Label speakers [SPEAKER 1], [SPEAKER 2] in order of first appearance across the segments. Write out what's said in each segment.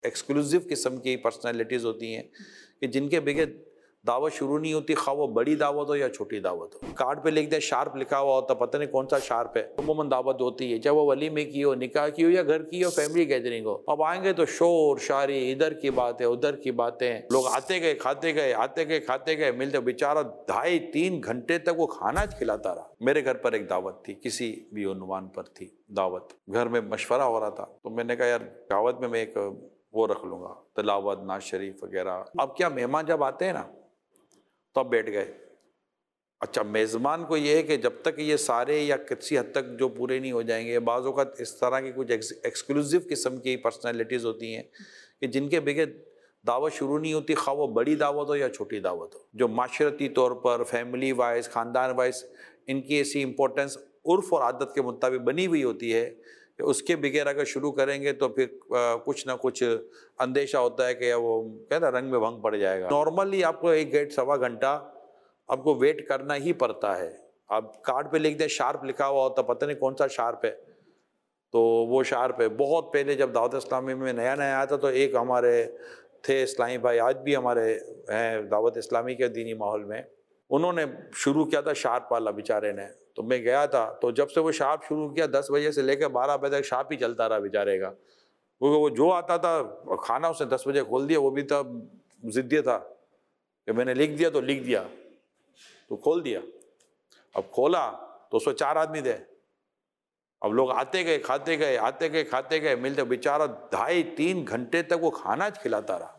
[SPEAKER 1] Exclusive قسم کی personalities ہوتی ہیں کہ جن کے بغیر دعوت شروع نہیں ہوتی، خواہ وہ بڑی دعوت ہو یا چھوٹی دعوت ہو۔ کارڈ پہ لکھ دے شارپ لکھا ہوا ہوتا، پتہ نہیں کون سا شارپ ہے، عموماً دعوت ہوتی ہے، چاہے وہ ولیمے کی ہو، نکاح کی ہو یا گھر کی ہو، فیملی گیدرنگ ہو۔ اب آئیں گے تو شور شاری، ادھر کی باتیں ادھر کی باتیں، لوگ آتے گئے کھاتے گئے، آتے گئے کھاتے گئے، ملتے بیچارہ 2.5-3 گھنٹے تک وہ کھانا کھلاتا رہا۔ میرے گھر پر ایک دعوت تھی، کسی بھی عنوان پر تھی دعوت، گھر میں مشورہ ہو رہا تھا، تو میں نے کہا یار دعوت میں ایک وہ رکھ لوں گا، تلاوت، نعت شریف وغیرہ۔ اب کیا مہمان جب آتے ہیں نا تو اب بیٹھ گئے۔ اچھا، میزبان کو یہ ہے کہ جب تک یہ سارے یا کسی حد تک جو پورے نہیں ہو جائیں گے، بعض اوقات اس طرح کی کچھ ایکسکلوزیو قسم کی پرسنالٹیز ہوتی ہیں کہ جن کے بغیر دعوت شروع نہیں ہوتی، خواہ وہ بڑی دعوت ہو یا چھوٹی دعوت ہو، جو معاشرتی طور پر، فیملی وائز، خاندان وائز ان کی ایسی امپورٹنس عرف اور عادت کے مطابق بنی ہوئی ہوتی ہے کہ اس کے بغیر اگر شروع کریں گے تو پھر کچھ نہ کچھ اندیشہ ہوتا ہے کہ وہ کہتا ہے رنگ میں بھنگ پڑ جائے گا۔ نارملی آپ کو 1 گھنٹہ آپ کو ویٹ کرنا ہی پڑتا ہے۔ آپ کارڈ پہ لکھ دیں شارپ لکھا ہوا ہوتا، پتہ نہیں کون سا شارپ ہے، تو وہ شارپ ہے۔ بہت پہلے جب دعوت اسلامی میں نیا آیا تھا تو ایک ہمارے تھے اسلامی بھائی، آج بھی ہمارے ہیں دعوت اسلامی کے دینی ماحول میں، انہوں نے شروع کیا تھا شارپ والا بیچارے نے، تو میں گیا تھا، تو جب سے وہ شارپ شروع کیا 10 بجے سے لے کے 12 بجے تک شارپ ہی چلتا رہا بیچارے کا، کیونکہ وہ جو آتا تھا کھانا اس نے 10 بجے کھول دیا، وہ بھی تھا ضدی تھا کہ میں نے لکھ دیا تو لکھ دیا تو کھول دیا۔ اب کھولا تو اس میں 4 آدمی تھے، اب لوگ آتے گئے کھاتے گئے، آتے گئے کھاتے گئے، ملتے بیچارہ 2.5-3 گھنٹے تک وہ کھانا کھلاتا رہا۔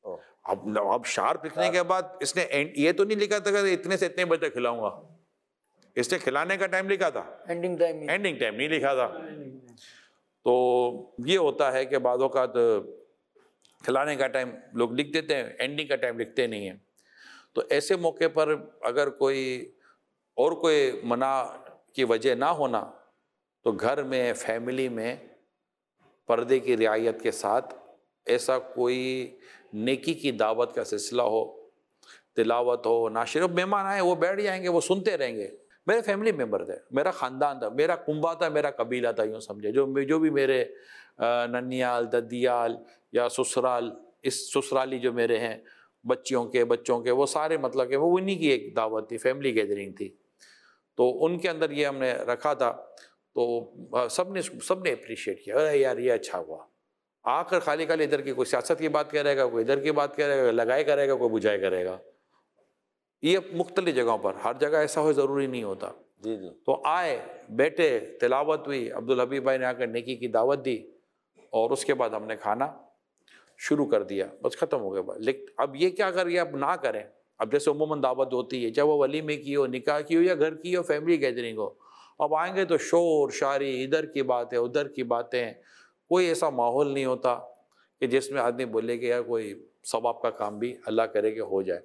[SPEAKER 1] اب شارپ لکھنے کے بعد اس نے یہ تو نہیں لکھا تھا کہ اتنے سے اتنے بجے تک کھلاؤں گا، اس نے کھلانے کا ٹائم لکھا تھا، اینڈنگ ٹائم نہیں لکھا تھا۔ تو یہ ہوتا ہے کہ بعض اوقات کھلانے کا ٹائم لوگ لکھ دیتے ہیں، اینڈنگ کا ٹائم لکھتے نہیں ہیں۔ تو ایسے موقع پر اگر کوئی منع کی وجہ نہ ہونا تو گھر میں، فیملی میں پردے کی رعایت کے ساتھ ایسا کوئی نیکی کی دعوت کا سلسلہ ہو، تلاوت ہو، نعت شریف، مہمان آئے وہ بیٹھ جائیں گے، وہ سنتے رہیں گے۔ میرے فیملی ممبر تھے، میرا خاندان تھا، میرا کنبہ تھا، میرا قبیلہ تھا، یوں سمجھے، جو بھی میرے ننیال، ددیال یا سسرال، اس سسرالی جو میرے ہیں بچوں کے وہ سارے، مطلب کہ وہ انہی کی ایک دعوت تھی، فیملی گیدرنگ تھی، تو ان کے اندر یہ ہم نے رکھا تھا۔ تو سب نے اپریشیٹ کیا، ارے یار یہ اچھا ہوا۔ آ کر خالی ادھر کی کوئی سیاست کی بات کرے گا، کوئی ادھر کی بات کرے گا، لگائے کرے گا، کوئی بجھائے کرے گا۔ یہ مختلف جگہوں پر، ہر جگہ ایسا ہو ضروری نہیں ہوتا۔
[SPEAKER 2] جی
[SPEAKER 1] تو آئے، بیٹھے، تلاوت ہوئی، عبدالحبیب بھائی نے آ کر نیکی کی دعوت دی، اور اس کے بعد ہم نے کھانا شروع کر دیا، بس ختم ہو گیا۔ لیکن اب یہ کیا کر یہ اب نہ کریں، اب جیسے عموماً دعوت ہوتی ہے، چاہے وہ ولیمے کی ہو، نکاح کی ہو یا گھر کی ہو، فیملی گیدرنگ ہو، اب آئیں گے تو شور شاری، ادھر کی باتیں ادھر کی باتیں، کوئی ایسا ماحول نہیں ہوتا کہ جس میں آدمی بولے کہ یار کوئی ثواب کا کام بھی اللہ کرے کہ ہو جائے۔